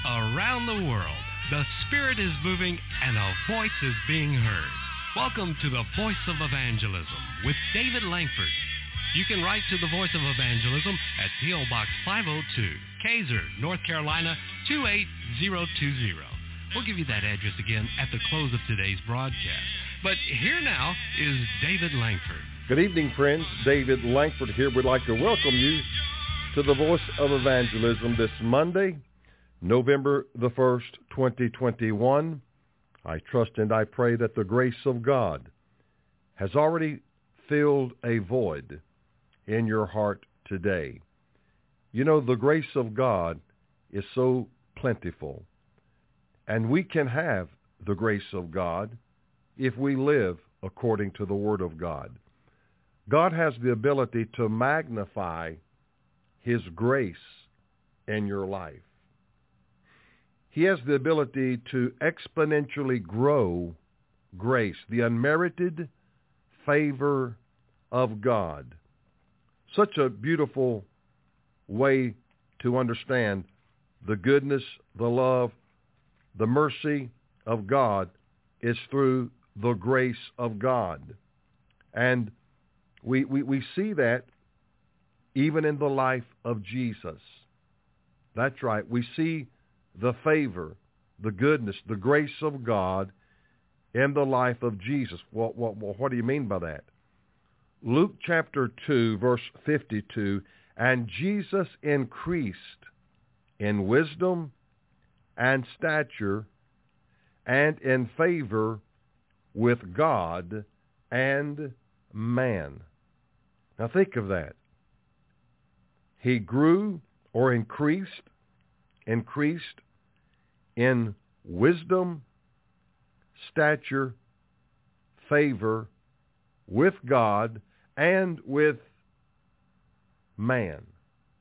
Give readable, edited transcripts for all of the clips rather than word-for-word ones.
Around the world, the Spirit is moving and a voice is being heard. Welcome to the Voice of Evangelism with David Langford. You can write to the Voice of Evangelism at P.O. Box 502, Kaiser, North Carolina 28020. We'll give you that address again at the close of today's broadcast. But here now is David Langford. Good evening, friends. David Langford here. We'd like to welcome you to the Voice of Evangelism this Monday, November the 1st, 2021. I trust and I pray that the grace of God has already filled a void in your heart today. You know, the grace of God is so plentiful, and we can have the grace of God if we live according to the Word of God. God has the ability to magnify His grace in your life. He has the ability to exponentially grow grace, the unmerited favor of God. Such a beautiful way to understand the goodness, the love, the mercy of God is through the grace of God. And we see that even in the life of Jesus. That's right. We see the favor, the goodness, the grace of God in the life of Jesus. What do you mean by that? Luke chapter 2, verse 52, and Jesus increased in wisdom and stature and in favor with God and man. Now think of that. He grew or increased in wisdom, stature, favor with God and with man.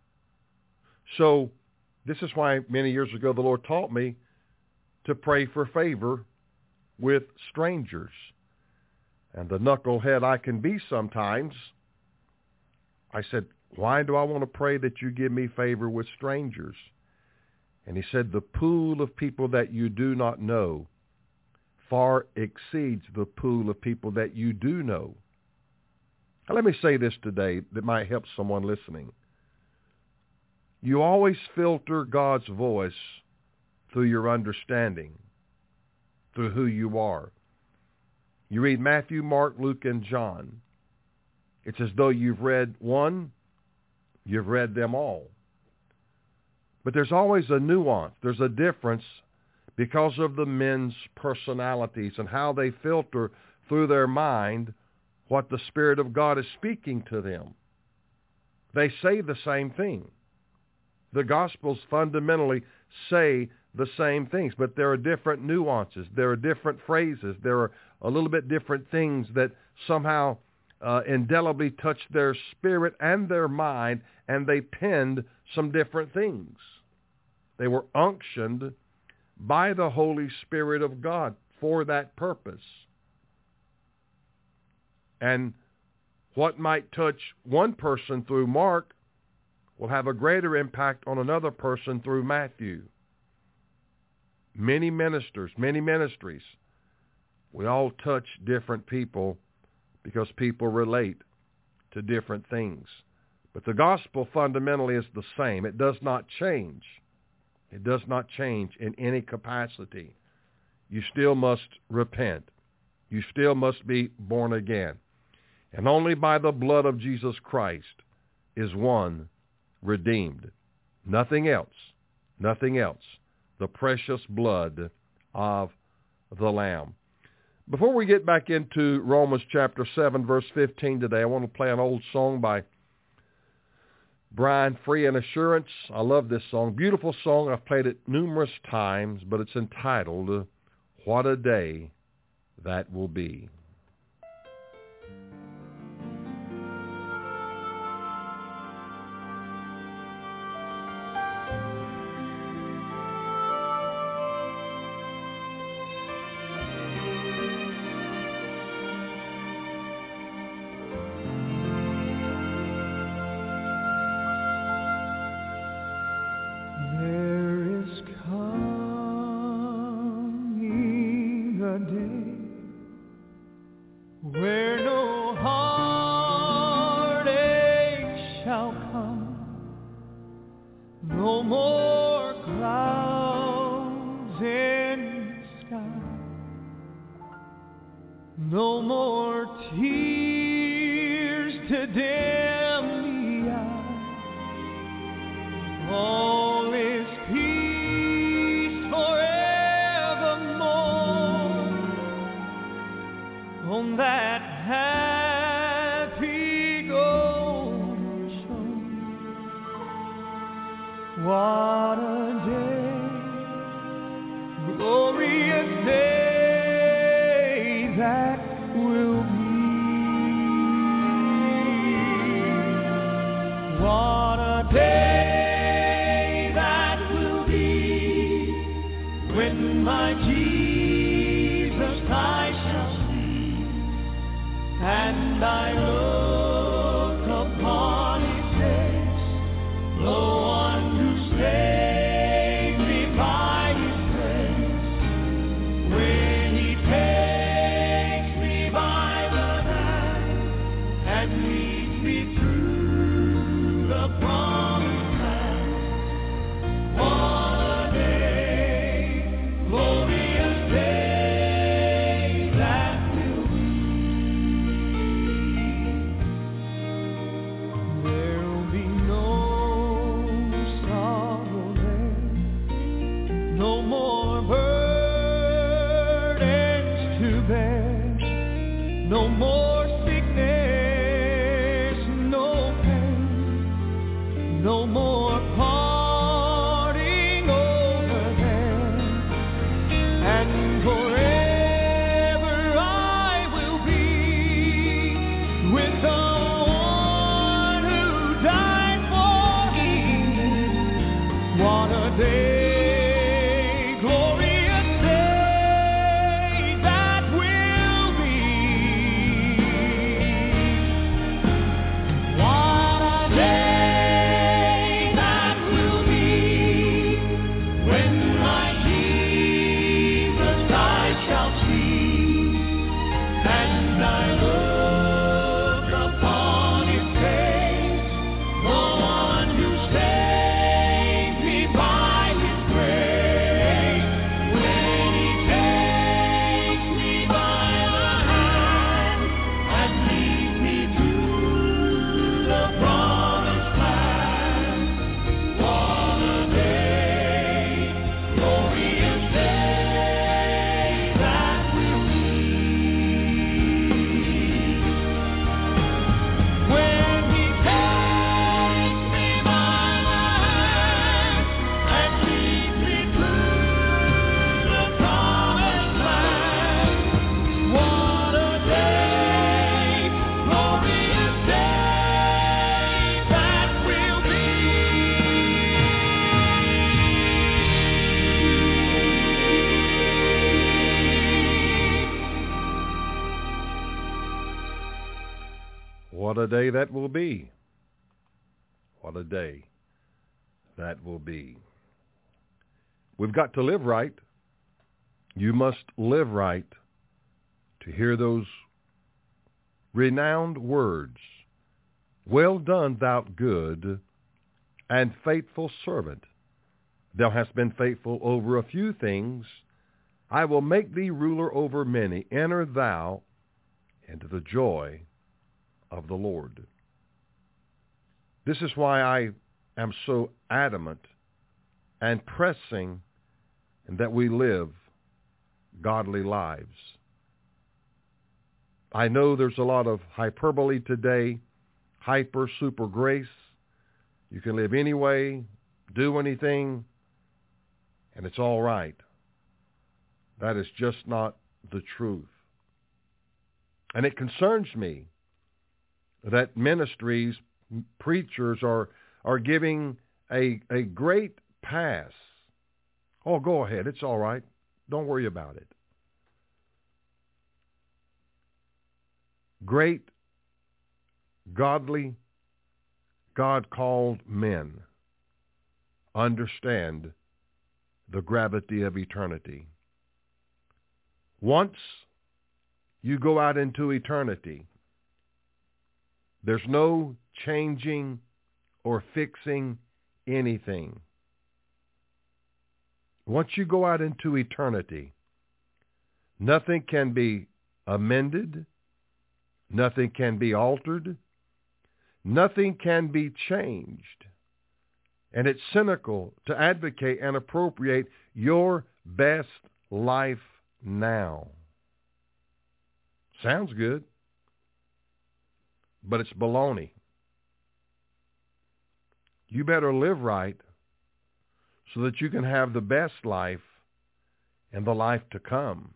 So this is why many years ago the Lord taught me to pray for favor with strangers. And the knucklehead I can be sometimes, I said, why do I want to pray that you give me favor with strangers? And he said, the pool of people that you do not know far exceeds the pool of people that you do know. Now, let me say this today that might help someone listening. You always filter God's voice through your understanding, through who you are. You read Matthew, Mark, Luke, and John. It's as though you've read one, you've read them all. But there's always a nuance. There's a difference because of the men's personalities and how they filter through their mind what the Spirit of God is speaking to them. They say the same thing. The Gospels fundamentally say the same things, but there are different nuances. There are different phrases. There are a little bit different things that somehow indelibly touched their spirit and their mind, and they penned some different things. They were unctioned by the Holy Spirit of God for that purpose. And what might touch one person through Mark will have a greater impact on another person through Matthew. Many ministers, many ministries, we all touch different people because people relate to different things. But the gospel fundamentally is the same. It does not change. It does not change in any capacity. You still must repent. You still must be born again. And only by the blood of Jesus Christ is one redeemed. Nothing else. Nothing else. The precious blood of the Lamb. Before we get back into Romans chapter 7, verse 15 today, I want to play an old song by Brian Free and Assurance. I love this song. Beautiful song. I've played it numerous times, but it's entitled, What a Day That Will Be. There is come No more clouds in the sky. No more tears to dim the eye. All is peace forevermore on that happy golden shore. What a day, glorious day that will be. What a day that will be when my Jesus I shall see, and I look upon his face, the one who saved me by his grace. When he takes me by the hand and leads me through the promised land. What a day, glorious day that will be. There'll be no sorrow there, no more burdens to bear, no more sickness, no pain, no more parting over there, and forever I will be with the one who died for me. What a day, glorious day that will be. What a day that will be when my Jesus I shall see, and I look upon his face, the one who saved me by his grace. When he takes me by the hand and leads me through the promised land. What a day, glorious day that will be. When he takes me by the hand and leads me through the promised land. What a day, glorious day that will be. What a day that will be. What a day that will be. We've got to live right. You must live right to hear those renowned words. Well done, thou good and faithful servant. Thou hast been faithful over a few things. I will make thee ruler over many. Enter thou into the joy of the Lord. This is why I am so adamant and pressing that we live godly lives. I know there's a lot of hyperbole today, hyper, super grace. You can live any way, do anything, and it's all right. That is just not the truth. And it concerns me that ministries, preachers are giving a great pass. Oh, go ahead. It's all right. Don't worry about it. Great, godly, God-called men understand the gravity of eternity. Once you go out into eternity, there's no changing or fixing anything. Once you go out into eternity, nothing can be amended, nothing can be altered, nothing can be changed. And it's cynical to advocate and appropriate your best life now. Sounds good, but it's baloney. You better live right so that you can have the best life and the life to come.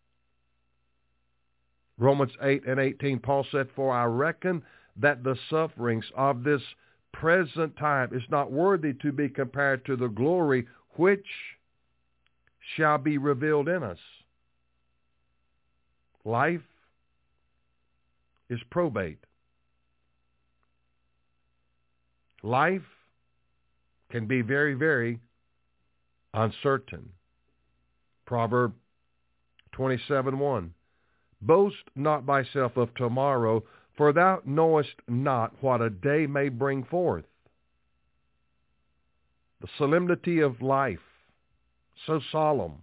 Romans 8:18, Paul said, "For I reckon that the sufferings of this present time is not worthy to be compared to the glory which shall be revealed in us." Life is probate. Life can be very, very uncertain. Proverb 27:1. Boast not thyself of tomorrow, for thou knowest not what a day may bring forth. The solemnity of life, so solemn.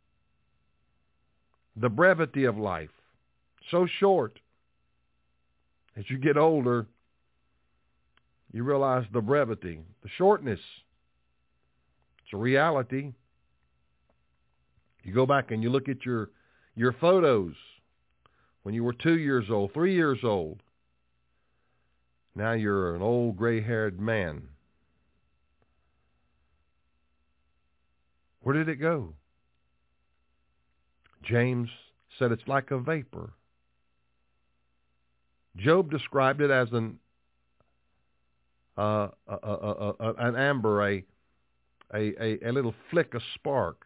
The brevity of life, so short. As you get older, you realize the brevity, the shortness. It's a reality. You go back and you look at your photos when you were 2 years old, 3 years old. Now you're an old gray-haired man. Where did it go? James said it's like a vapor. Job described it as an amber, a little flick of spark.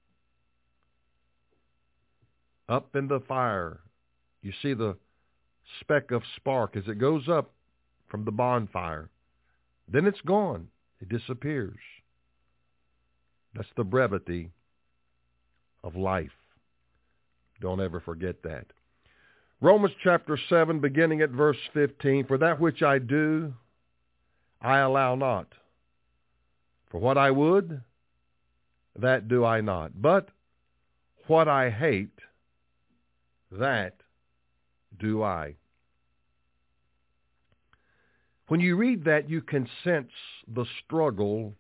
Up in the fire, you see the speck of spark as it goes up from the bonfire. Then it's gone. It disappears. That's the brevity of life. Don't ever forget that. Romans chapter 7, beginning at verse 15, "For that which I do, I allow not. For what I would, that do I not. But what I hate, that do I." When you read that, you can sense the struggle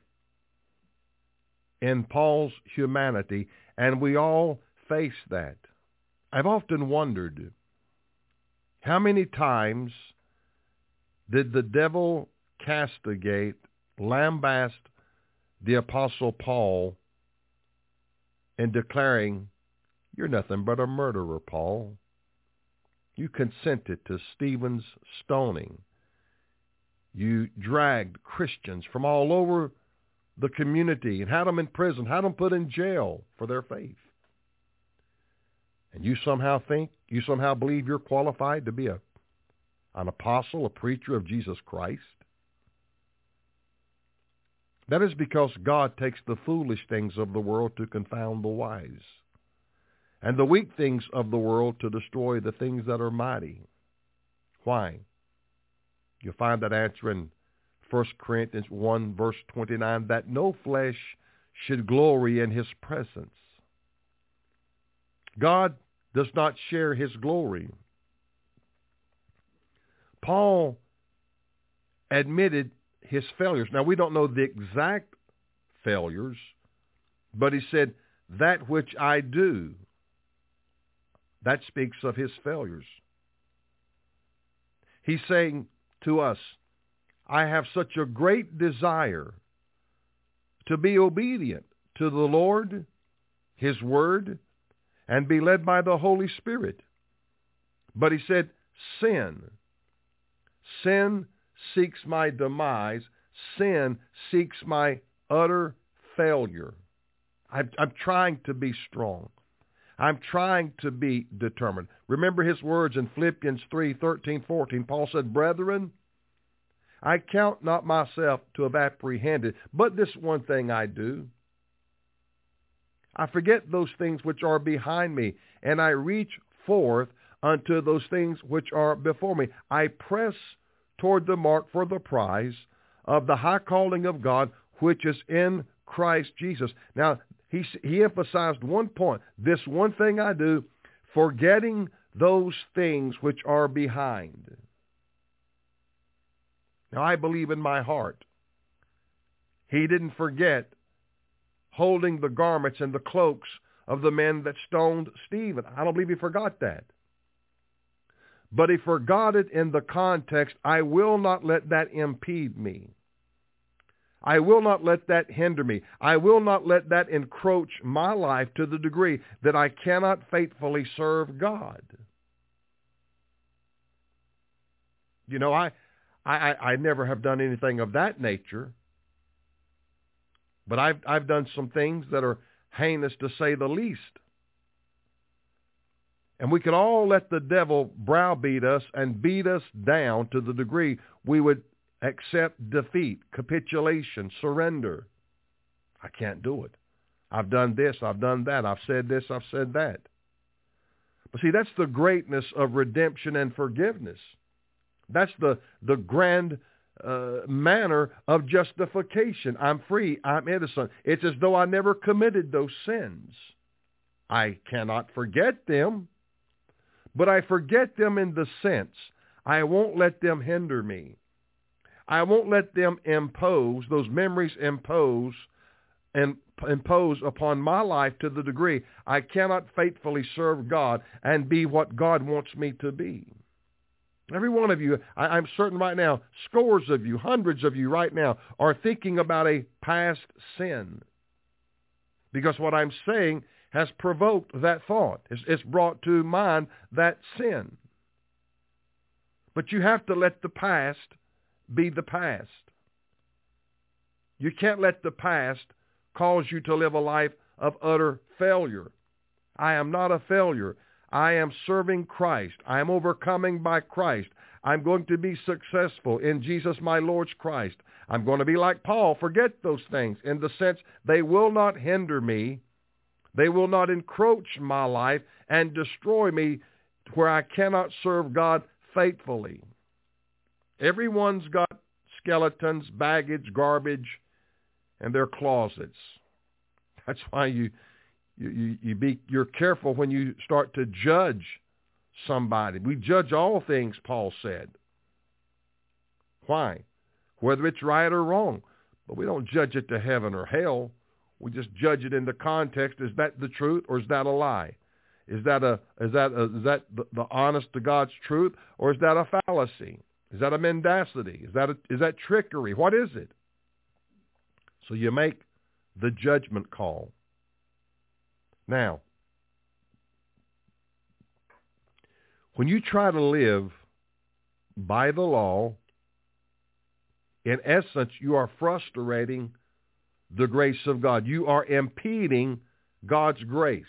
in Paul's humanity, and we all face that. I've often wondered, how many times did the devil castigate, lambast the Apostle Paul in declaring, "You're nothing but a murderer, Paul. You consented to Stephen's stoning. You dragged Christians from all over the community and had them in prison, had them put in jail for their faith. And you somehow believe you're qualified to be an apostle, a preacher of Jesus Christ?" That is because God takes the foolish things of the world to confound the wise, and the weak things of the world to destroy the things that are mighty. Why? You'll find that answer in 1 Corinthians 1, verse 29, that no flesh should glory in his presence. God does not share his glory. Paul admitted his failures. Now, we don't know the exact failures, but he said, "That which I do." That speaks of his failures. He's saying to us, I have such a great desire to be obedient to the Lord, his word, and be led by the Holy Spirit. But he said, sin seeks my demise. Sin seeks my utter failure. I'm trying to be strong. I'm trying to be determined. Remember his words in Philippians 3:13-14. Paul said, "Brethren, I count not myself to have apprehended, but this one thing I do. I forget those things which are behind me, and I reach forth unto those things which are before me. I press toward the mark for the prize of the high calling of God, which is in Christ Jesus. Now, he emphasized one point. This one thing I do, forgetting those things which are behind. Now, I believe in my heart he didn't forget holding the garments and the cloaks of the men that stoned Stephen. I don't believe he forgot that. But he forgot it in the context, I will not let that impede me. I will not let that hinder me. I will not let that encroach my life to the degree that I cannot faithfully serve God. You know, I never have done anything of that nature, but I've done some things that are heinous to say the least. And we could all let the devil browbeat us and beat us down to the degree we would accept defeat, capitulation, surrender. I can't do it. I've done this, I've done that, I've said this, I've said that. But see, that's the greatness of redemption and forgiveness. That's the grand manner of justification. I'm free, I'm innocent. It's as though I never committed those sins. I cannot forget them, but I forget them in the sense I won't let them hinder me. I won't let them impose, those memories impose upon my life to the degree I cannot faithfully serve God and be what God wants me to be. Every one of you, I'm certain right now, scores of you, hundreds of you right now are thinking about a past sin. Because what I'm saying has provoked that thought. It's brought to mind that sin. But you have to let the past be the past. You can't let the past cause you to live a life of utter failure. I am not a failure. I am serving Christ. I am overcoming by Christ. I'm going to be successful in Jesus my Lord's Christ. I'm going to be like Paul. Forget those things in the sense they will not hinder me. They will not encroach my life and destroy me where I cannot serve God faithfully. Everyone's got skeletons, baggage, garbage, and their closets. That's why you're careful when you start to judge somebody. We judge all things, Paul said. Why? Whether it's right or wrong. But we don't judge it to heaven or hell. We just judge it in the context. Is that the truth or is that a lie? Is that the honest to God's truth or is that a fallacy? Is that a mendacity? Is that trickery? What is it? So you make the judgment call. Now, when you try to live by the law, in essence, you are frustrating the grace of God. You are impeding God's grace.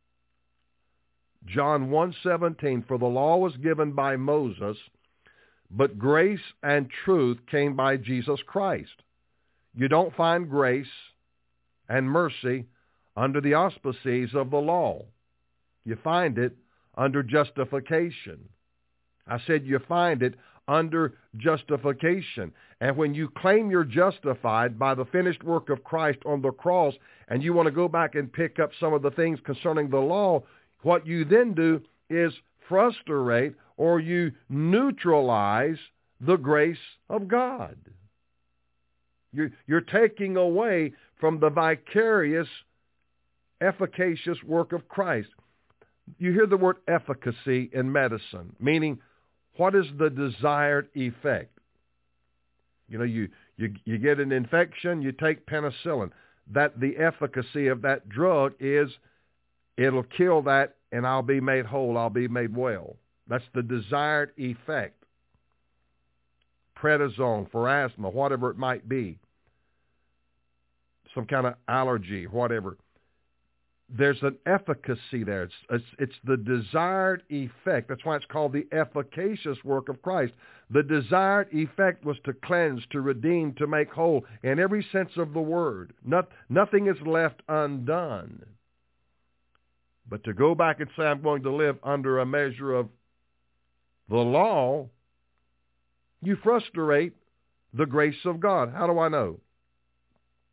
John 1:17, for the law was given by Moses, but grace and truth came by Jesus Christ. You don't find grace and mercy under the auspices of the law. You find it under justification. I said you find it under justification. And when you claim you're justified by the finished work of Christ on the cross, and you want to go back and pick up some of the things concerning the law, what you then do is frustrate or you neutralize the grace of God. You're taking away from the vicarious, efficacious work of Christ. You hear the word efficacy in medicine, meaning what is the desired effect? You know, you get an infection, you take penicillin. That the efficacy of that drug is it'll kill that and I'll be made whole, I'll be made well. That's the desired effect. Prednisone for asthma, whatever it might be. Some kind of allergy, whatever. There's an efficacy there. It's the desired effect. That's why it's called the efficacious work of Christ. The desired effect was to cleanse, to redeem, to make whole in every sense of the word. Nothing is left undone. But to go back and say I'm going to live under a measure of the law, you frustrate the grace of God. How do I know?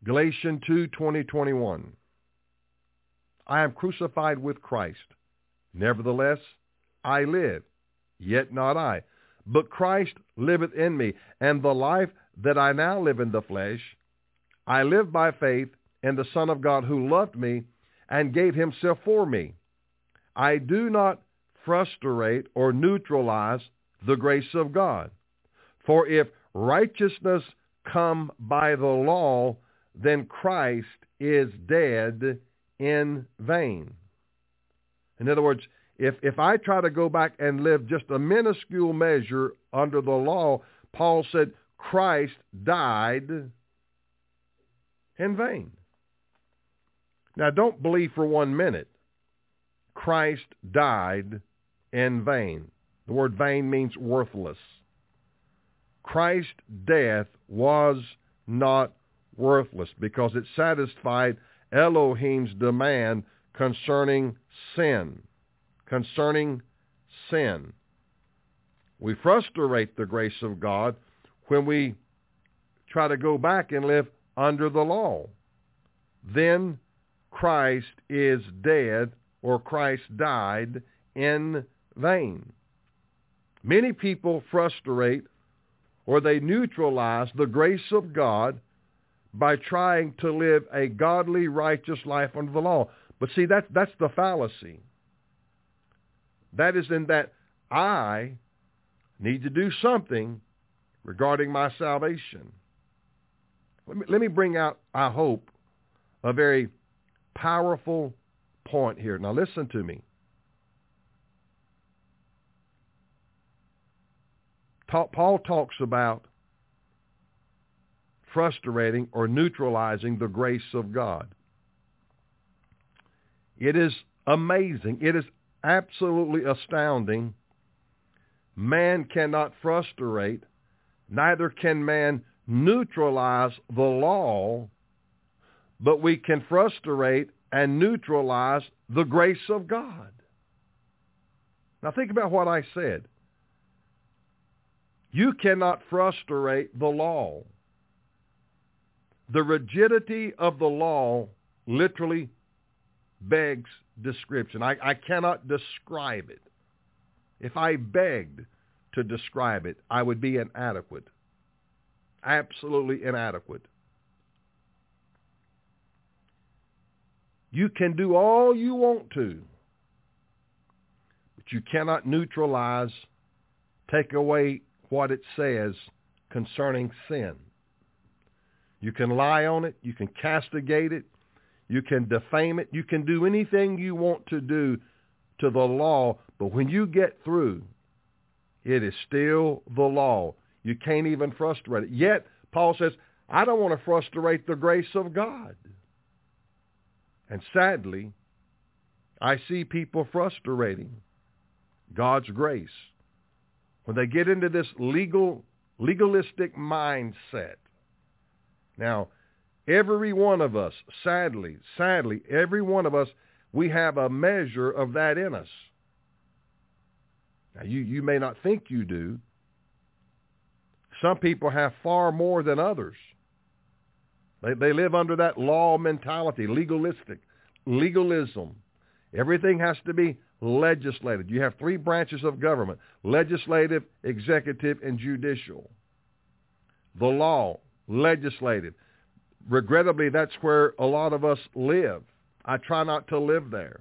Galatians 2:20-21. I am crucified with Christ. Nevertheless, I live, yet not I, but Christ liveth in me. And the life that I now live in the flesh, I live by faith in the Son of God who loved me and gave himself for me. I do not frustrate or neutralize the grace of God. For if righteousness come by the law, then Christ is dead in vain. In other words, if I try to go back and live just a minuscule measure under the law, Paul said Christ died in vain. Now, don't believe for 1 minute Christ died in vain. The word vain means worthless. Christ's death was not worthless because it satisfied Elohim's demand concerning sin. Concerning sin. We frustrate the grace of God when we try to go back and live under the law. Then Christ is dead, or Christ died in vain. Many people frustrate or they neutralize the grace of God by trying to live a godly, righteous life under the law. But see, that's the fallacy. That is in that I need to do something regarding my salvation. Let me bring out, I hope, a very powerful point here. Now listen to me. Paul talks about frustrating or neutralizing the grace of God. It is amazing. It is absolutely astounding. Man cannot frustrate, neither can man neutralize the law, but we can frustrate and neutralize the grace of God. Now think about what I said. You cannot frustrate the law. The rigidity of the law literally begs description. I cannot describe it. If I begged to describe it, I would be inadequate. Absolutely inadequate. You can do all you want to, but you cannot neutralize, take away what it says concerning sin. You can lie on it. You can castigate it. You can defame it. You can do anything you want to do to the law, but when you get through, it is still the law. You can't even frustrate it. Yet, Paul says, I don't want to frustrate the grace of God. And sadly, I see people frustrating God's grace when they get into this legalistic mindset. Now, every one of us, sadly, every one of us, we have a measure of that in us. Now, you may not think you do. Some people have far more than others. They live under that law mentality, legalism. Everything has to be legislated. You have 3 branches of government: legislative, executive, and judicial. The law, legislative. Regrettably, that's where a lot of us live. I try not to live there.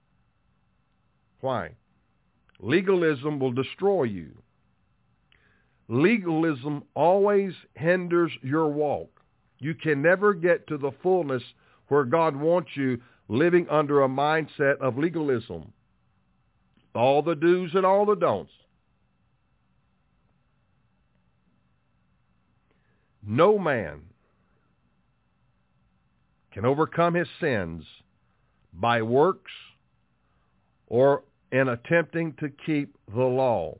Why? Legalism will destroy you. Legalism always hinders your walk. You can never get to the fullness where God wants you living under a mindset of legalism. All the do's and all the don'ts. No man can overcome his sins by works or in attempting to keep the law.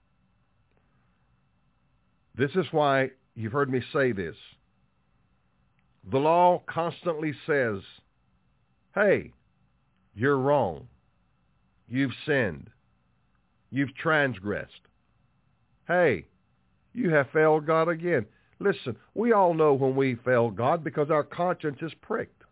This is why you've heard me say this. The law constantly says, hey, you're wrong. You've sinned. You've transgressed. Hey, you have failed God again. Listen, we all know when we fail God because our conscience is pricked.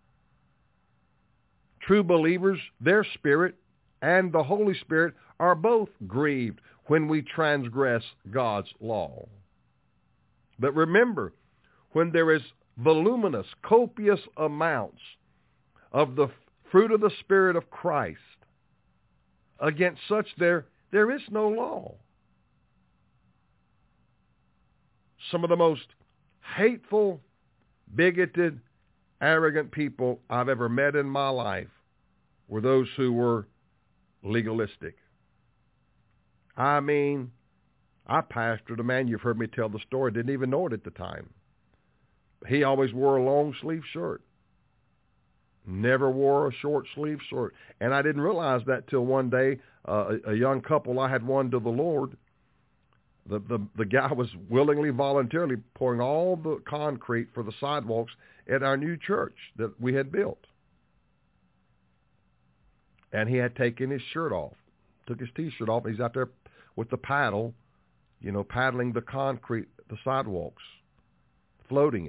True believers, their spirit and the Holy Spirit are both grieved when we transgress God's law. But remember, when there is voluminous, copious amounts of the fruit of the Spirit of Christ, against such there is no law. Some of the most hateful, bigoted, arrogant people I've ever met in my life were those who were legalistic. I mean, I pastored a man, you've heard me tell the story, didn't even know it at the time. He always wore a long sleeve shirt. Never wore a short sleeve shirt. And I didn't realize that till one day, a young couple I had won to the Lord, the guy was willingly, voluntarily pouring all the concrete for the sidewalks at our new church that we had built. And he had taken his shirt off, took his T-shirt off, and he's out there with the paddle, paddling the concrete, the sidewalks, floating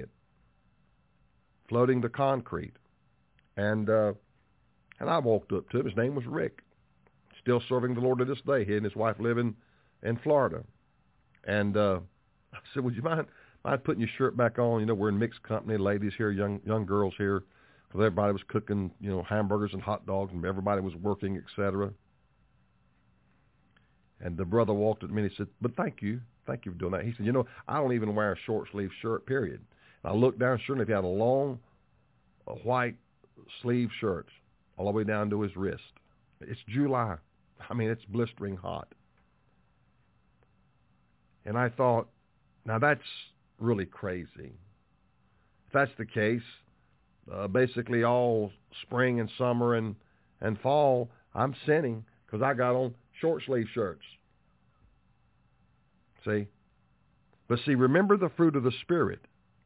the concrete. And I walked up to him. His name was Rick, still serving the Lord to this day. He and his wife live in Florida. And I said, would you mind putting your shirt back on? We're in mixed company, ladies here, young girls here, because everybody was cooking, hamburgers and hot dogs, and everybody was working, etc. And the brother walked up to me and he said, but thank you for doing that. He said, I don't even wear a short sleeve shirt, period. And I looked down, sure enough, he had a long white sleeve shirt all the way down to his wrist. It's July. I mean, it's blistering hot. And I thought, now that's really crazy. If that's the case, basically all spring and summer and fall, I'm sinning because I got on short sleeve shirts. See? But see, remember the fruit of the Spirit.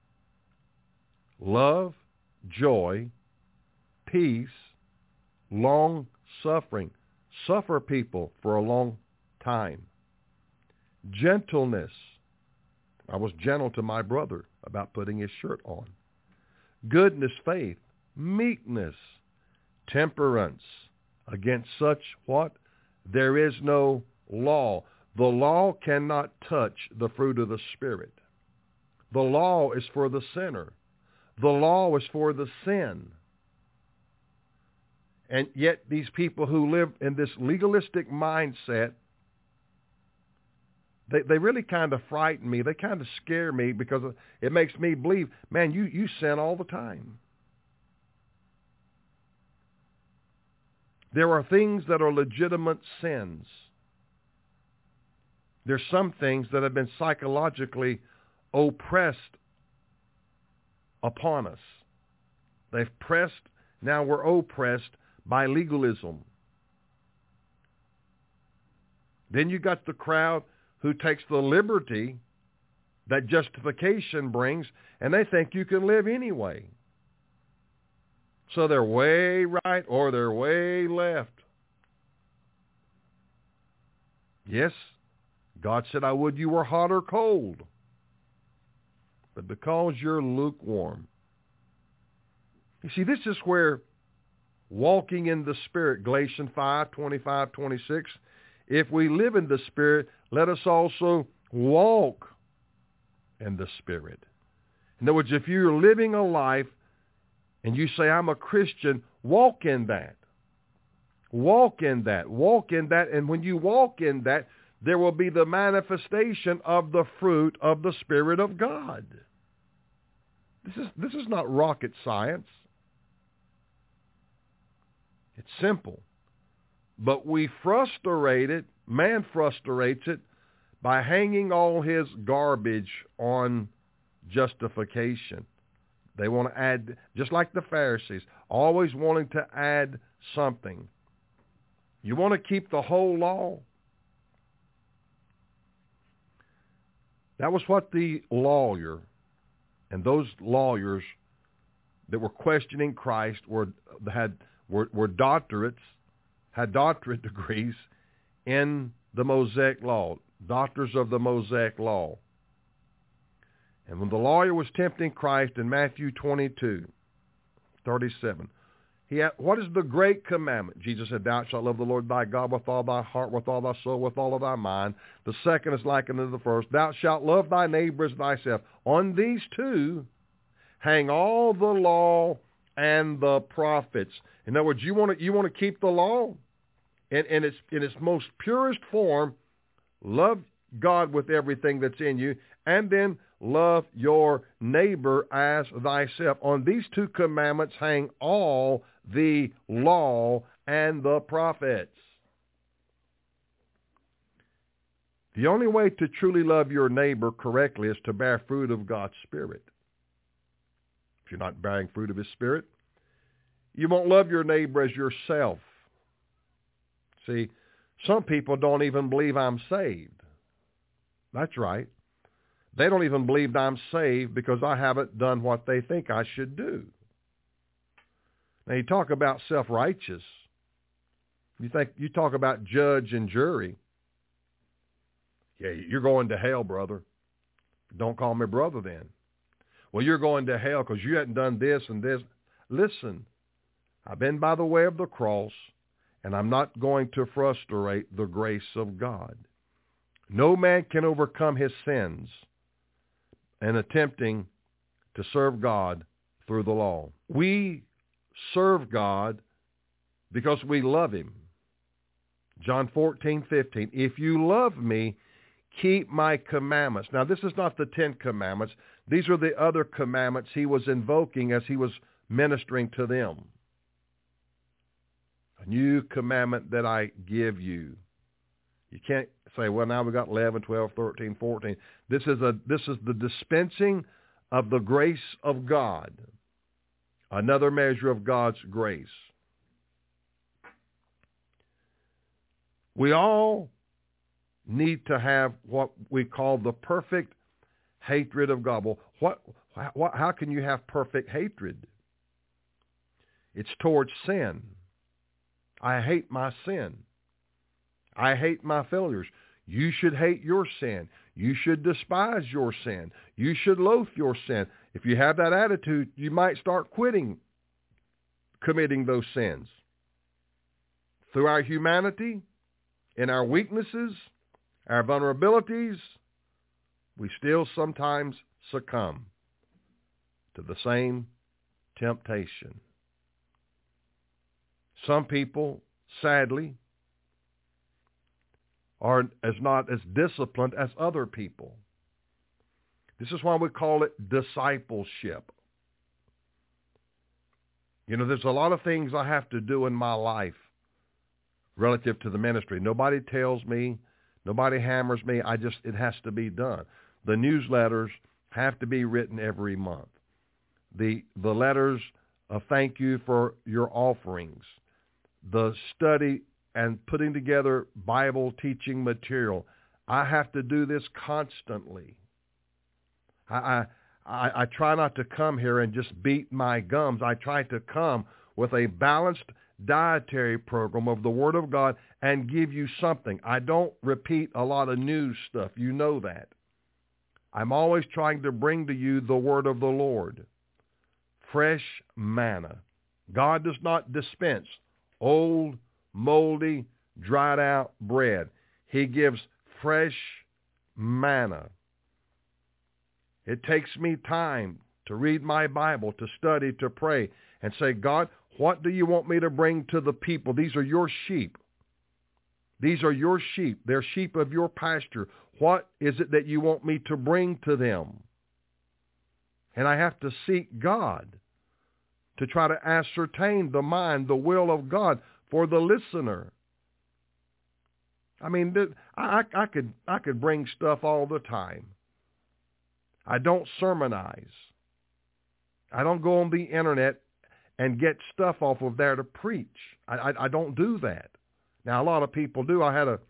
Love, joy, peace, long-suffering. Suffer people for a long time. Gentleness. I was gentle to my brother about putting his shirt on. Goodness, faith, meekness, temperance. Against such what? There is no law. The law cannot touch the fruit of the Spirit. The law is for the sinner. The law is for the sin. And yet these people who live in this legalistic mindset, they really kind of frighten me. They kind of scare me because it makes me believe, man, you sin all the time. There are things that are legitimate sins. There's some things that have been psychologically oppressed upon us. They've pressed, now we're oppressed by legalism. Then you got the crowd who takes the liberty that justification brings, and they think you can live anyway. So they're way right or they're way left. Yes, God said, I would you were hot or cold. But because you're lukewarm. You see, this is where walking in the Spirit, Galatians 5:25-26, if we live in the Spirit, let us also walk in the Spirit. In other words, if you're living a life and you say, I'm a Christian, walk in that. Walk in that. Walk in that. And when you walk in that, there will be the manifestation of the fruit of the Spirit of God. This is not rocket science. It's simple. But we frustrate it, man frustrates it, by hanging all his garbage on justification. They want to add, just like the Pharisees, always wanting to add something. You want to keep the whole law? That was what the lawyer and those lawyers that were questioning Christ were doctorates, had doctorate degrees in the Mosaic law, doctors of the Mosaic law. And when the lawyer was tempting Christ in Matthew 22:37, he asked, what is the great commandment? Jesus said, thou shalt love the Lord thy God with all thy heart, with all thy soul, with all of thy mind. The second is like unto the first. Thou shalt love thy neighbor as thyself. On these two hang all the law and the prophets. In other words, you want to keep the law in its most purest form. Love God with everything that's in you, and then love your neighbor as thyself. On these two commandments hang all the law and the prophets. The only way to truly love your neighbor correctly is to bear fruit of God's Spirit. If you're not bearing fruit of his Spirit, you won't love your neighbor as yourself. See, some people don't even believe I'm saved. That's right. They don't even believe I'm saved because I haven't done what they think I should do. Now, you talk about self-righteous. You talk about judge and jury. Yeah, you're going to hell, brother. Don't call me brother then. Well, you're going to hell because you hadn't done this and this. Listen, I've been by the way of the cross, and I'm not going to frustrate the grace of God. No man can overcome his sins in attempting to serve God through the law. We serve God because we love him. John 14:15. If you love me, keep my commandments. Now, this is not the 10 commandments. These are the other commandments he was invoking as he was ministering to them. A new commandment that I give you. You can't say, well, now we've got 11, 12, 13, 14. This is the dispensing of the grace of God. Another measure of God's grace. We all need to have what we call the perfect hatred of God. Well, how can you have perfect hatred? It's towards sin. I hate my sin. I hate my failures. You should hate your sin. You should despise your sin. You should loathe your sin. If you have that attitude, you might start committing those sins. Through our humanity, in our weaknesses, our vulnerabilities, we still sometimes succumb to the same temptation. Some people, sadly, are not as disciplined as other people. This is why we call it discipleship. You know, there's a lot of things I have to do in my life relative to the ministry. Nobody tells me, nobody hammers me. It has to be done. The newsletters have to be written every month. The letters of thank you for your offerings. The study and putting together Bible teaching material. I have to do this constantly. I try not to come here and just beat my gums. I try to come with a balanced dietary program of the Word of God and give you something. I don't repeat a lot of news stuff. You know that. I'm always trying to bring to you the Word of the Lord. Fresh manna. God does not dispense old, moldy, dried out bread. He gives fresh manna. It takes me time to read my Bible, to study, to pray, and say, God, what do you want me to bring to the people? These are your sheep. These are your sheep. They're sheep of your pasture. What is it that you want me to bring to them? And I have to seek God to try to ascertain the mind, the will of God for the listener. I mean, I could bring stuff all the time. I don't sermonize. I don't go on the internet and get stuff off of there to preach. I don't do that. Now, a lot of people do. I had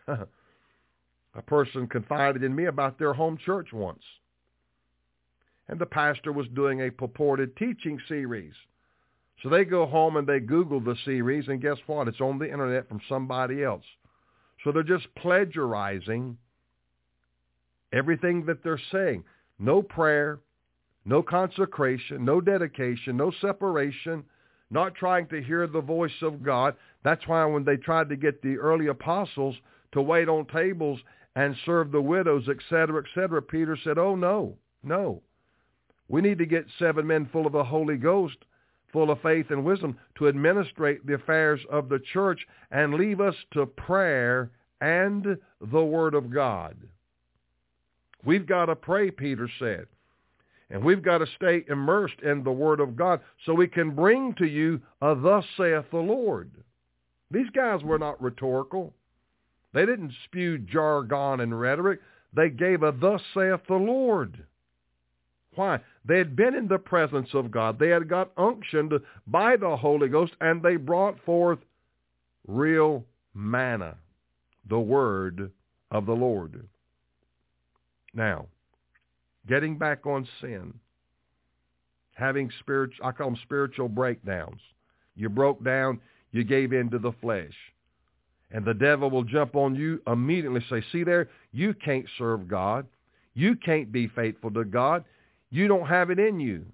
a person confided in me about their home church once. And the pastor was doing a purported teaching series. So they go home and they Google the series, and guess what? It's on the internet from somebody else. So they're just plagiarizing everything that they're saying. no prayer, no consecration, no dedication, no separation, not trying to hear the voice of God. That's why when they tried to get the early apostles to wait on tables and serve the widows, etc., Peter said, oh, no. We need to get 7 men full of the Holy Ghost, full of faith and wisdom, to administrate the affairs of the church and leave us to prayer and the Word of God. We've got to pray, Peter said, and we've got to stay immersed in the Word of God so we can bring to you a thus saith the Lord. These guys were not rhetorical. They didn't spew jargon and rhetoric. They gave a thus saith the Lord. Why? They had been in the presence of God. They had got unctioned by the Holy Ghost, and they brought forth real manna, the word of the Lord. Now, getting back on sin, having I call them spiritual breakdowns. You broke down, you gave in to the flesh. And the devil will jump on you immediately, say, see there, you can't serve God. You can't be faithful to God. You don't have it in you.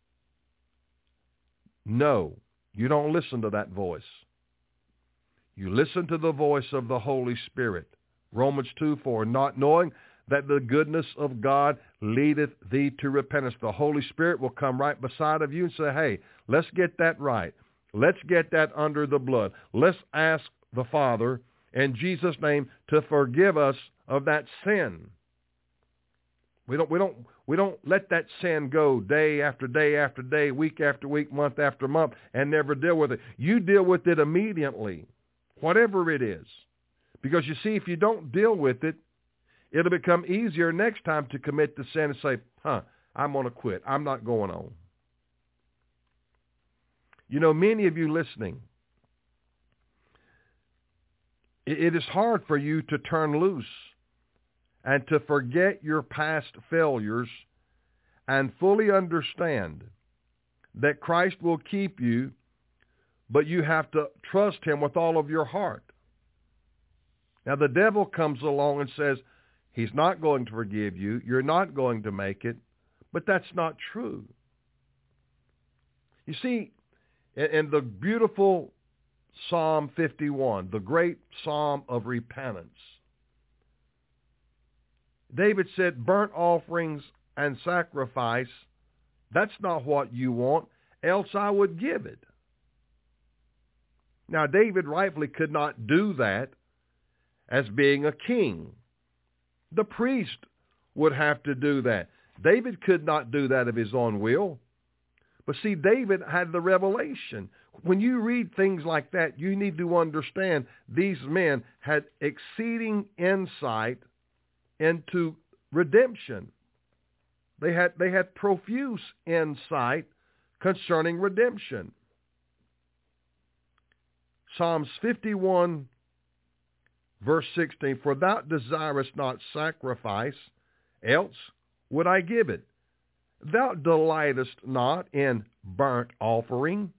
No, you don't listen to that voice. You listen to the voice of the Holy Spirit. Romans 2:4, not knowing that the goodness of God leadeth thee to repentance. The Holy Spirit will come right beside of you and say, hey, let's get that right. Let's get that under the blood. Let's ask the Father in Jesus' name to forgive us of that sin. We don't let that sin go day after day after day, week after week, month after month, and never deal with it. You deal with it immediately, whatever it is. Because you see, if you don't deal with it, it'll become easier next time to commit the sin and say, I'm going to quit. I'm not going on. You know, many of you listening, it is hard for you to turn loose and to forget your past failures and fully understand that Christ will keep you, but you have to trust him with all of your heart. Now, the devil comes along and says, he's not going to forgive you. You're not going to make it. But that's not true. You see, in the beautiful Psalm 51, the great Psalm of repentance, David said, burnt offerings and sacrifice, that's not what you want, else I would give it. Now, David rightfully could not do that as being a king. The priest would have to do that. David could not do that of his own will. But see, David had the revelation. When you read things like that, you need to understand these men had exceeding insight into redemption. They had profuse insight concerning redemption. Psalms 51, verse 16, for thou desirest not sacrifice, else would I give it. Thou delightest not in burnt offering.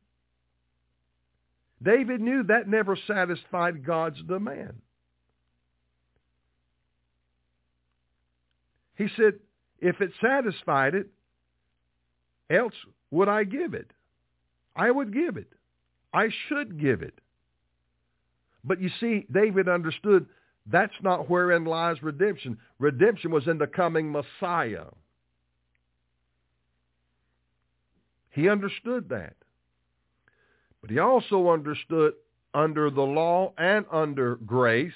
David knew that never satisfied God's demand. He said, if it satisfied it, else would I give it. I would give it. I should give it. But you see, David understood that's not wherein lies redemption. Redemption was in the coming Messiah. He understood that. But he also understood under the law and under grace,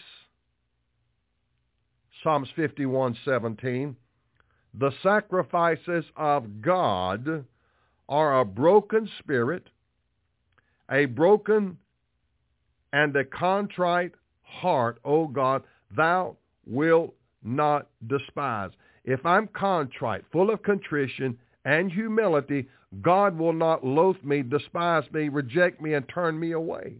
Psalms 51:17, the sacrifices of God are a broken spirit, a broken and a contrite heart, O God, thou wilt not despise. If I'm contrite, full of contrition and humility, God will not loathe me, despise me, reject me, and turn me away.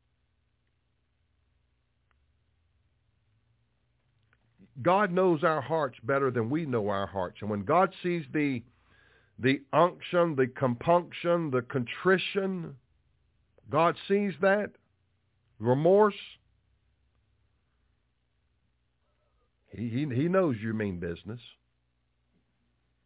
God knows our hearts better than we know our hearts. And when God sees the unction, the compunction, the contrition, God sees that, remorse, He knows you mean business.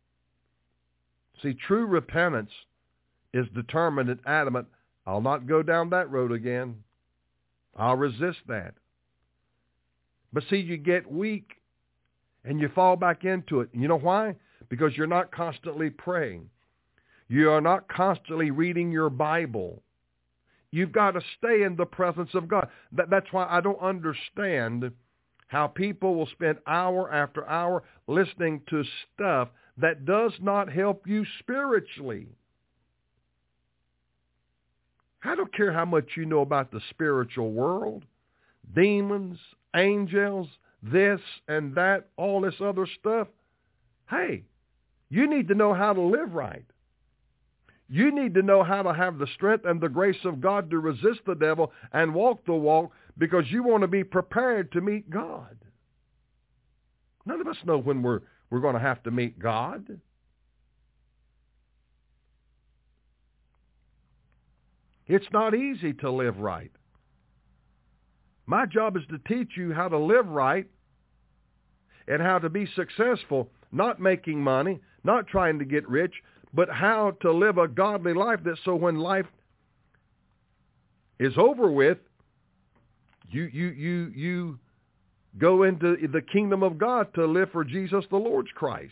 See, true repentance is determined and adamant. I'll not go down that road again. I'll resist that. But see, you get weak and you fall back into it. You know why? Because you're not constantly praying. You are not constantly reading your Bible. You've got to stay in the presence of God. That's why I don't understand how people will spend hour after hour listening to stuff that does not help you spiritually. I don't care how much you know about the spiritual world, demons, angels, this and that, all this other stuff. Hey, you need to know how to live right. You need to know how to have the strength and the grace of God to resist the devil and walk the walk, because you want to be prepared to meet God. None of us know when we're going to have to meet God. It's not easy to live right. My job is to teach you how to live right and how to be successful, not making money, not trying to get rich, but how to live a godly life, that so when life is over with, you go into the kingdom of God to live for Jesus the Lord Christ.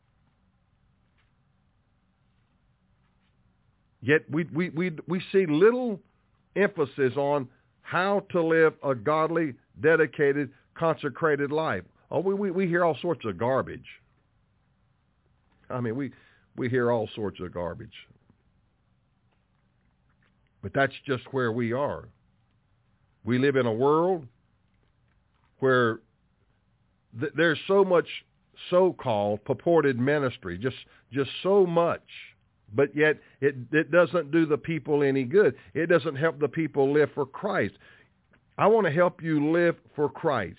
Yet we see little emphasis on how to live a godly, dedicated, consecrated life. Oh, we hear all sorts of garbage. I mean, we hear all sorts of garbage. But that's just where we are. We live in a world where there's so much so-called purported ministry, just so much, but yet it doesn't do the people any good. It doesn't help the people live for Christ. I want to help you live for Christ.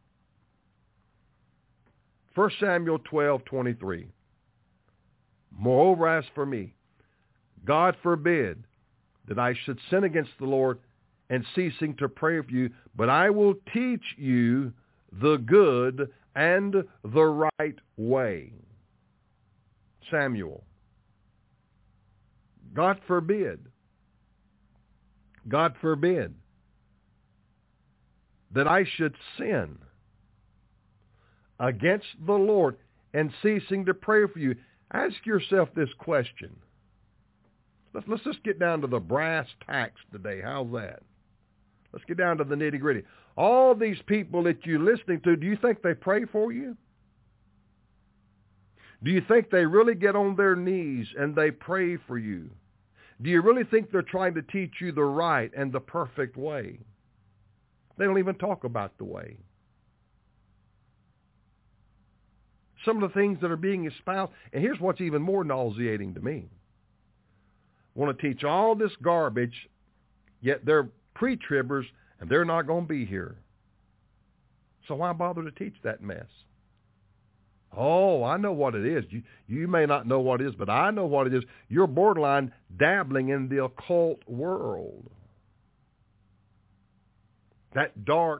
1 Samuel 12:23. Moreover, as for me, God forbid that I should sin against the Lord and ceasing to pray for you, but I will teach you the good and the right way. Samuel. God forbid that I should sin against the Lord and ceasing to pray for you. Ask yourself this question. Let's just get down to the brass tacks today. How's that? Let's get down to the nitty-gritty. All these people that you're listening to, do you think they pray for you? Do you think they really get on their knees and they pray for you? Do you really think they're trying to teach you the right and the perfect way? They don't even talk about the way. Some of the things that are being espoused, and here's what's even more nauseating to me. Want to teach all this garbage, yet they're pre-tribbers, and they're not going to be here. So why bother to teach that mess? Oh, I know what it is. You may not know what it is, but I know what it is. You're borderline dabbling in the occult world. That dark,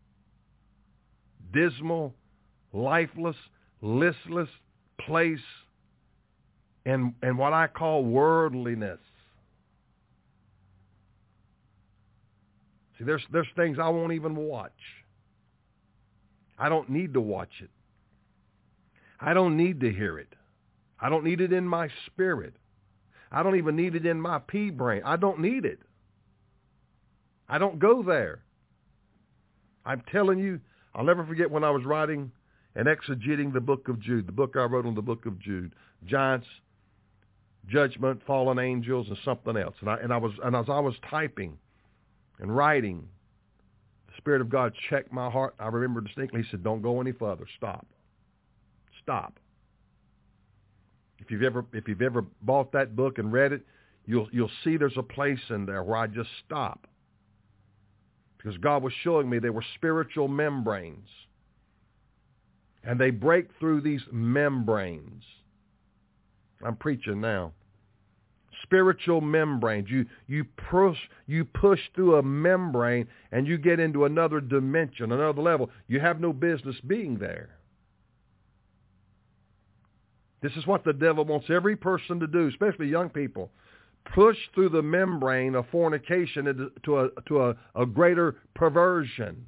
dismal, lifeless, listless place and what I call worldliness. See, there's things I won't even watch. I don't need to watch it. I don't need to hear it. I don't need it in my spirit. I don't even need it in my pea brain. I don't need it. I don't go there. I'm telling you, I'll never forget when I was writing and exegeting the book of Jude, the book I wrote on the book of Jude, giants, judgment, fallen angels, and something else. And as I was typing and writing, the Spirit of God checked my heart. I remember distinctly, he said, don't go any further. Stop. If you've ever bought that book and read it, you'll see there's a place in there where I just stop. Because God was showing me there were spiritual membranes. And they break through these membranes. I'm preaching now. Spiritual membranes. You push through a membrane and you get into another dimension, another level. You have no business being there. This is what the devil wants every person to do, especially young people. Push through the membrane of fornication to a greater perversion.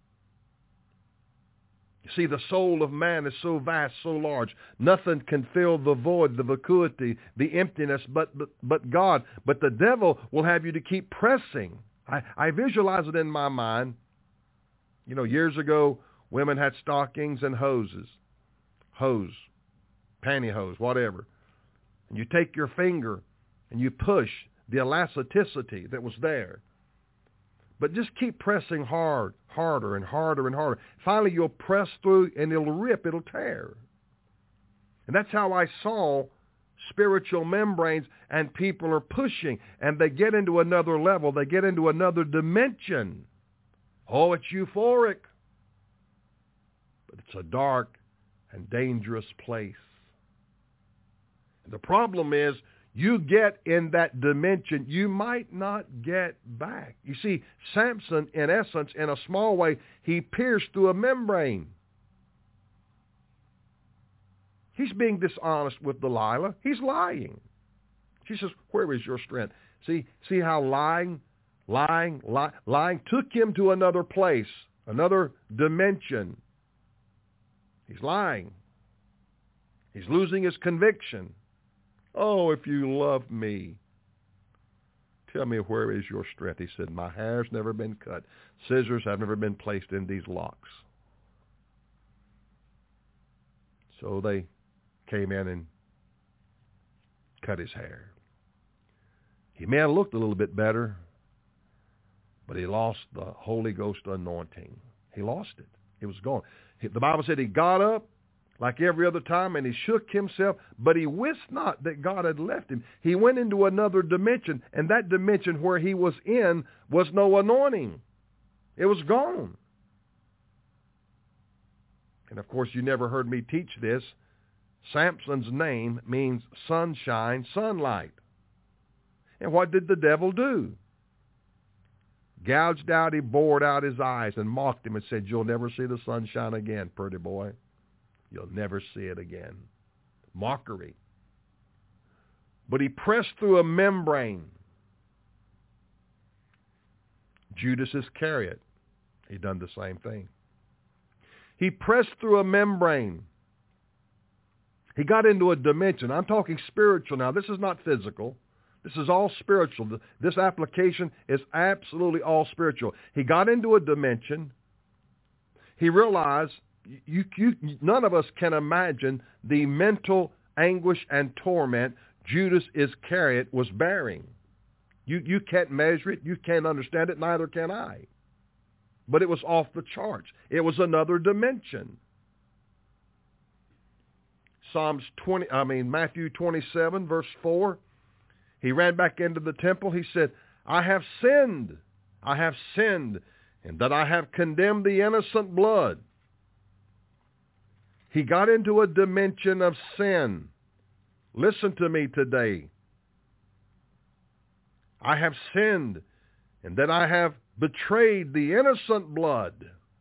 You see, the soul of man is so vast, so large. Nothing can fill the void, the vacuity, the emptiness but God. But the devil will have you to keep pressing. I visualize it in my mind. You know, years ago, women had stockings and hoses. Hose, pantyhose, whatever. And you take your finger and you push the elasticity that was there. But just keep pressing harder and harder and harder. Finally, you'll press through and it'll rip, it'll tear. And that's how I saw spiritual membranes, and people are pushing and they get into another level. They get into another dimension. Oh, it's euphoric. But it's a dark and dangerous place. And the problem is, you get in that dimension, you might not get back. You see, Samson, in essence, in a small way, he pierced through a membrane. He's being dishonest with Delilah. He's lying. She says, where is your strength? See how lying took him to another place, another dimension. He's lying. He's losing his conviction. Oh, if you love me, tell me where is your strength. He said, my hair's never been cut. Scissors have never been placed in these locks. So they came in and cut his hair. He may have looked a little bit better, but he lost the Holy Ghost anointing. He lost it. It was gone. The Bible said he got up like every other time, and he shook himself, but he wist not that God had left him. He went into another dimension, and that dimension where he was in was no anointing. It was gone. And of course, you never heard me teach this. Samson's name means sunshine, sunlight. And what did the devil do? Gouged out, he bored out his eyes and mocked him and said, you'll never see the sunshine again, pretty boy. You'll never see it again. Mockery. But he pressed through a membrane. Judas Iscariot, he done the same thing. He pressed through a membrane. He got into a dimension. I'm talking spiritual now. This is not physical. This is all spiritual. This application is absolutely all spiritual. He got into a dimension. He realized none of us can imagine the mental anguish and torment Judas Iscariot was bearing. You can't measure it. You can't understand it. Neither can I. But it was off the charts. It was another dimension. Matthew 27, verse 4. He ran back into the temple. He said, I have sinned, and that I have condemned the innocent blood. He got into a dimension of sin. Listen to me today. I have sinned, and that I have betrayed the innocent blood.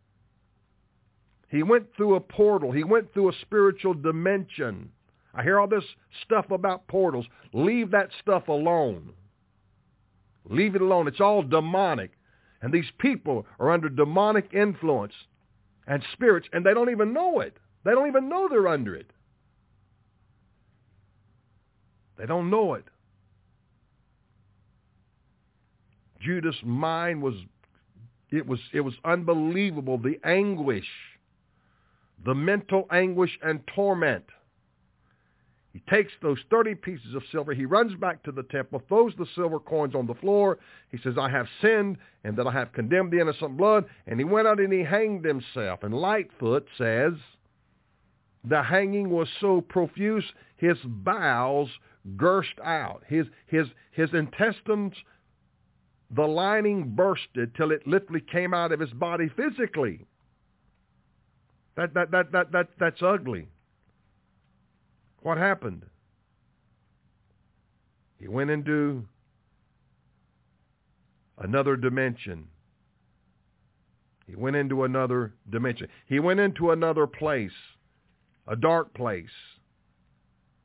He went through a portal. He went through a spiritual dimension. I hear all this stuff about portals. Leave that stuff alone. Leave it alone. It's all demonic. And these people are under demonic influence and spirits, and they don't even know it. They don't even know they're under it. They don't know it. Judas' mind was unbelievable. The anguish, the mental anguish and torment. He takes those 30 pieces of silver. He runs back to the temple, throws the silver coins on the floor. He says, I have sinned, and that I have condemned the innocent blood. And he went out and he hanged himself. And Lightfoot says, the hanging was so profuse, his bowels gushed out. His intestines, the lining bursted till it literally came out of his body physically. That's ugly. What happened? He went into another dimension. He went into another dimension. He went into another place, a dark place.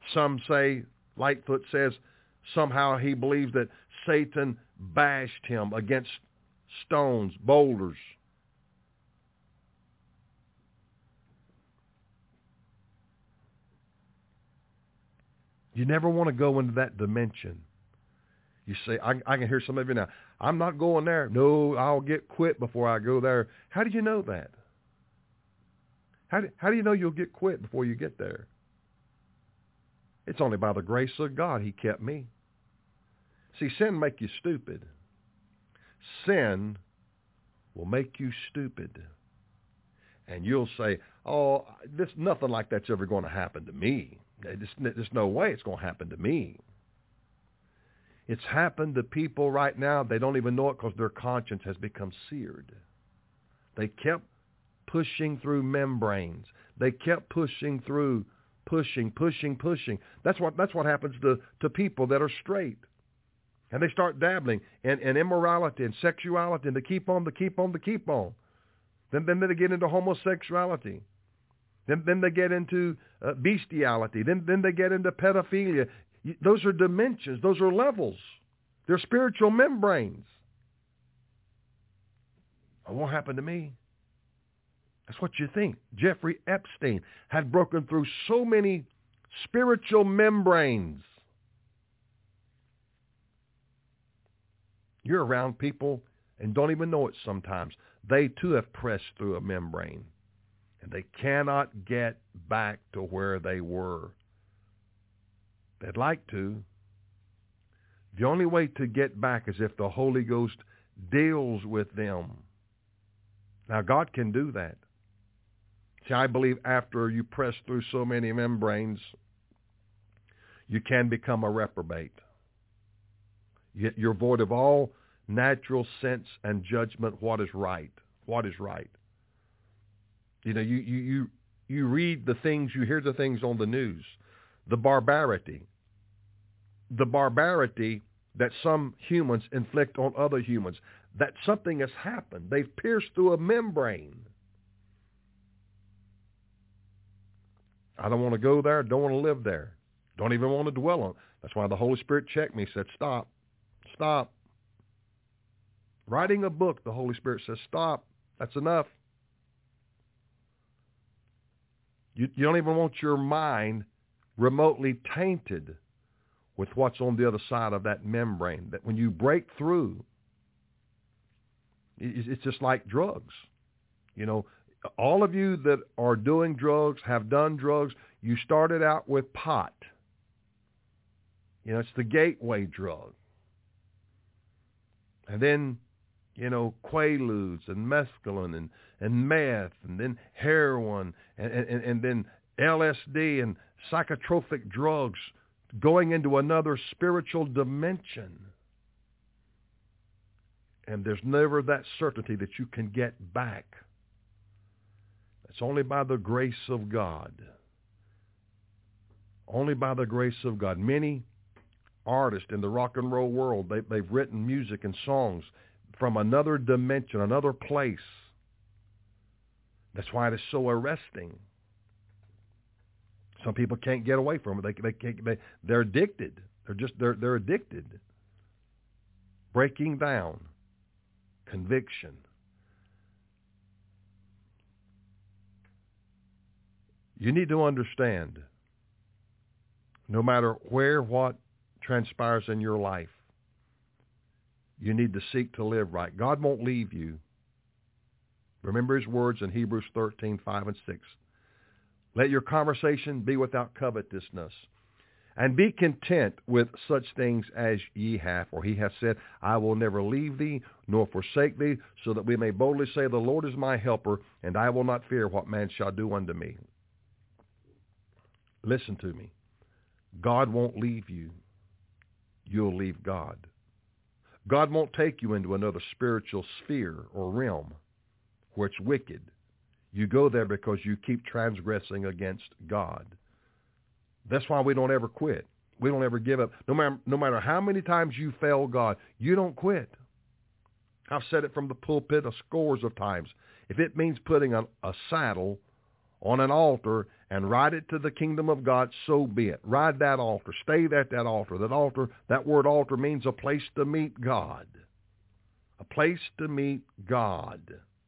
Some say, Lightfoot says, somehow he believes that Satan bashed him against stones, boulders. You never want to go into that dimension. You say, I can hear some of you now, I'm not going there. No, I'll get quit before I go there. How do you know that? How do you know you'll get quit before you get there? It's only by the grace of God he kept me. See, sin make you stupid. Sin will make you stupid. And you'll say, oh, nothing like that's ever going to happen to me. There's no way it's going to happen to me. It's happened to people right now. They don't even know it because their conscience has become seared. They kept pushing through membranes. They kept pushing through, pushing. That's what happens to people that are straight. And they start dabbling in immorality and sexuality, and they keep on. Then they get into homosexuality. Then they get into bestiality. Then they get into pedophilia. Those are dimensions. Those are levels. They're spiritual membranes. It won't happen to me. That's what you think. Jeffrey Epstein had broken through so many spiritual membranes. You're around people and don't even know it sometimes. They too have pressed through a membrane. And they cannot get back to where they were. They'd like to. The only way to get back is if the Holy Ghost deals with them. Now, God can do that. See, I believe after you press through so many membranes, you can become a reprobate. You're void of all natural sense and judgment. What is right? What is right? You know, you read the things, you hear the things on the news. The barbarity that some humans inflict on other humans, that something has happened. They've pierced through a membrane. I don't want to go there, don't want to live there, don't even want to dwell on it. That's why the Holy Spirit checked me, said, stop. Writing a book, the Holy Spirit says, stop, that's enough. You don't even want your mind remotely tainted with what's on the other side of that membrane. That when you break through, it's just like drugs. You know, all of you that are doing drugs, have done drugs, you started out with pot. You know, it's the gateway drug. And then, you know, Quaaludes and mescaline and meth, and then heroin, and then LSD and psychotropic drugs, going into another spiritual dimension. And there's never that certainty that you can get back. It's only by the grace of God. Only by the grace of God. Many artists in the rock and roll world, they've written music and songs from another dimension, another place. That's why it is so arresting. Some people can't get away from it. They're addicted. They're addicted. Breaking down. Conviction. You need to understand, no matter what transpires in your life, you need to seek to live right. God won't leave you. Remember his words in Hebrews 13:5-6. Let your conversation be without covetousness, and be content with such things as ye have. For he hath said, I will never leave thee, nor forsake thee, so that we may boldly say, the Lord is my helper, and I will not fear what man shall do unto me. Listen to me. God won't leave you. You'll leave God. God won't take you into another spiritual sphere or realm where it's wicked. You go there because you keep transgressing against God. That's why we don't ever quit. We don't ever give up. No matter how many times you fail God, you don't quit. I've said it from the pulpit scores of times. If it means putting a saddle on an altar and ride it to the kingdom of God, so be it. Ride that altar. Stay at that altar. That word altar means a place to meet God. A place to meet God.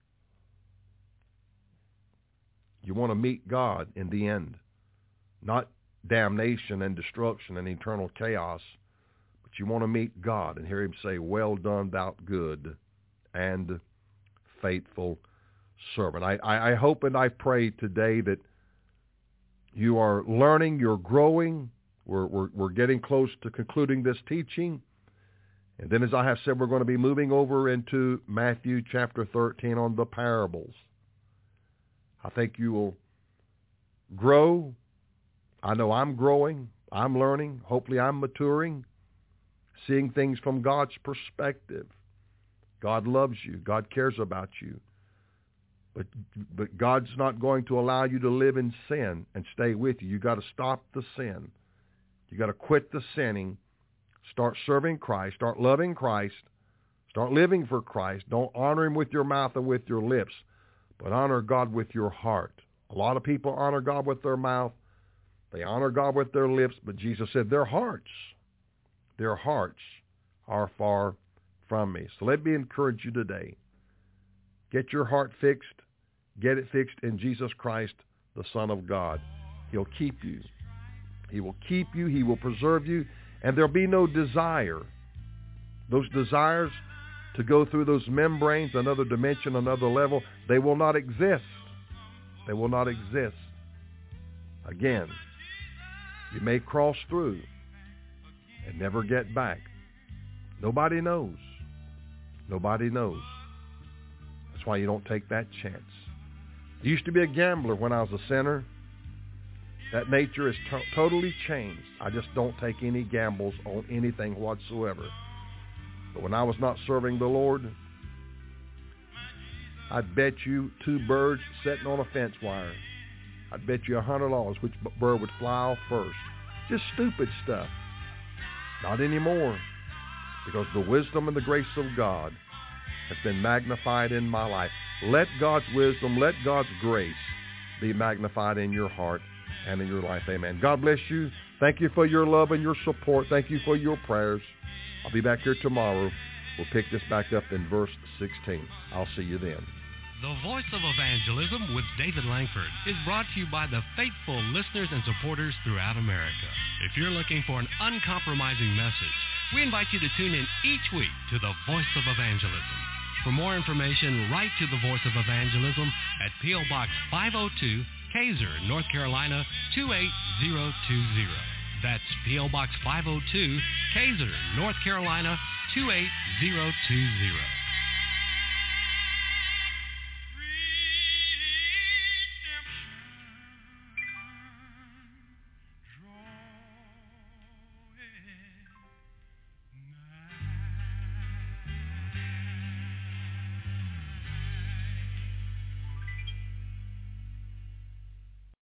You want to meet God in the end. Not damnation and destruction and eternal chaos. But you want to meet God and hear him say, well done, thou good and faithful servant. I hope and I pray today that you are learning, you're growing. We're getting close to concluding this teaching. And then, as I have said, we're going to be moving over into Matthew chapter 13 on the parables. I think you will grow. I know I'm growing. I'm learning. Hopefully I'm maturing, seeing things from God's perspective. God loves you. God cares about you. But God's not going to allow you to live in sin and stay with you. You've got to stop the sin. You've got to quit the sinning. Start serving Christ. Start loving Christ. Start living for Christ. Don't honor him with your mouth and with your lips, but honor God with your heart. A lot of people honor God with their mouth. They honor God with their lips, but Jesus said their hearts are far from me. So let me encourage you today. Get your heart fixed. Get it fixed in Jesus Christ, the Son of God. He'll keep you. He will keep you. He will preserve you. And there'll be no desire. Those desires to go through those membranes, another dimension, another level, they will not exist. They will not exist. Again, you may cross through and never get back. Nobody knows. Nobody knows. That's why you don't take that chance. I used to be a gambler when I was a sinner. That nature is totally changed. I just don't take any gambles on anything whatsoever. But when I was not serving the Lord, I'd bet you 2 birds sitting on a fence wire. I'd bet you $100 which bird would fly off first. Just stupid stuff. Not anymore. Because the wisdom and the grace of God has been magnified in my life. Let God's wisdom, let God's grace be magnified in your heart and in your life. Amen. God bless you. Thank you for your love and your support. Thank you for your prayers. I'll be back here tomorrow. We'll pick this back up in verse 16. I'll see you then. The Voice of Evangelism with David Langford is brought to you by the faithful listeners and supporters throughout America. If you're looking for an uncompromising message, we invite you to tune in each week to the Voice of Evangelism. For more information, write to the Voice of Evangelism at P.O. Box 502, Kaiser, North Carolina 28020. That's P.O. Box 502, Kaiser, North Carolina 28020.